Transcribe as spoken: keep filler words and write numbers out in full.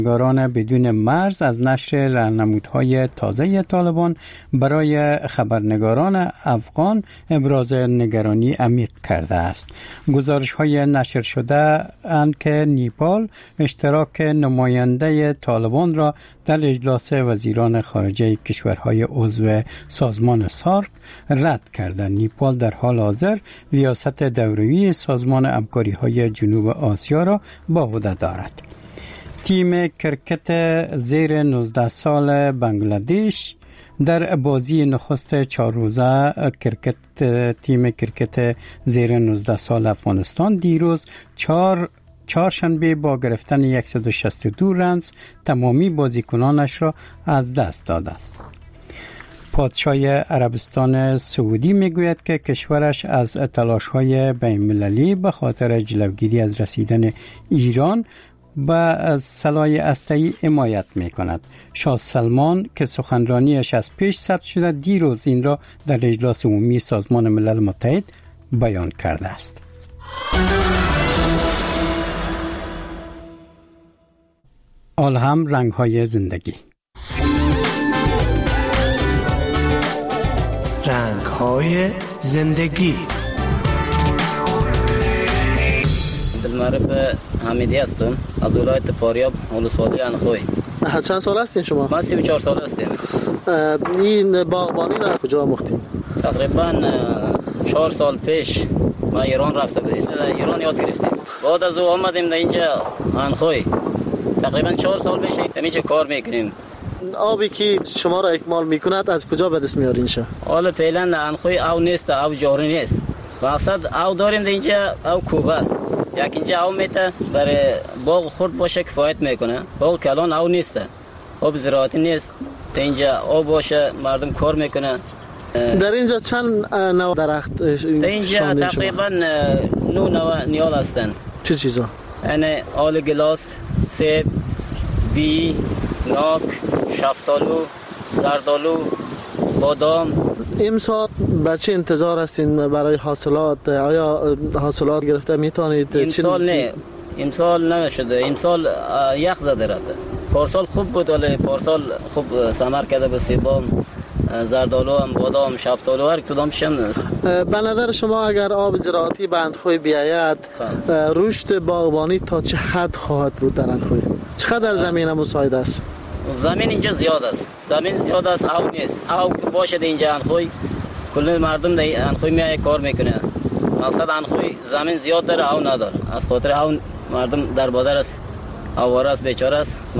نگاران بدون مرز از نشر رهنمودهای تازه طالبان برای خبرنگاران افغان ابراز نگرانی عمیق کرده است. گزارش‌های نشر شده اند که نیپال اشتراک نماینده طالبان را در اجلاس وزیران خارجه کشورهای عضو سازمان سارک رد کرده. نیپال در حال حاضر ریاست دورویی سازمان همکاری‌های جنوب آسیا را به عهده دارد. تیم کرکت زیر نوزده سال بنگلادش در بازی نخست چهار روزه کرکت تیم کرکت زیر نوزده سال افغانستان دیروز چهار چهارشنبه با گرفتن صد و شصت و دو رنز تمامی بازیکنانش را از دست داده است. پادشاه عربستان سعودی میگوید که کشورش از تلاش‌های بین‌المللی به خاطر جلوگیری از رسیدن ایران به سلاح هسته‌ای حمایت می‌کند. شاه سلمان که سخنرانیش از پیش ثبت شده دیروز این را در اجلاس عمومی سازمان ملل متحد بیان کرده است. آل هم رنگ‌های زندگی. رنگ‌های زندگی. دلمرب حمیدی هستم از ولایت فاریاب ولسوالی انخوی. چند سال هستین شما؟ ما سی و چهار سال هستیم. این باغبانی را کجا آموختین؟ تقریبا چهار سال پیش ما ایران رفته بودیم. ایران یاد گرفتیم. بعد از او آمدیم در اینجا انخوی. تقریبا چهار سال پیش اینجا کار میکنیم. آبی که شما را اکمال میکند از کجا به دست میارین شه؟ حالا فعلا انخوی او نیست، او جاری نیست. مقصد او داریم در اینجا او کوبه است. یک اینجا او میته برای باغ خورد باشه کفایت میکنه. باغ کلان او نیست. آب زراعتی نیست. در اینجا آب باشه مردم کار میکنه. در اینجا چند نوع درخت در اینجا تقریبا نو نوع نیال هستن. چه چیزا؟ یعنی آل گلاس، سیب، بی، ناک، شفتالو، زردالو، بادام. امسال بچه انتظار هستین برای حاصلات؟ آیا حاصلات گرفته میتونید؟ امسال نه، امسال نشده. امسال یخ زده رفته. پارسال خوب بود ولی پارسال خوب ثمر کرده به سیبام، زردالو هم، بادام، شفتالو هر کدام شم. به نظر شما اگر آب زراعتی به اندخوی بیاید رشد باغبانی تا چه حد خواهد بود در اندخوی؟ چقدر زمین مساعد است؟ زمین اینجا زیاد است. زمین زیاد است او نیست. او که باشه در اینجا انخوی کل مردم در انخوی میای کار میکنه. مقصد انخوی زمین زیاد داره او نداره. از خاطر او مردم در بادر است. آواره است، بیچاره است.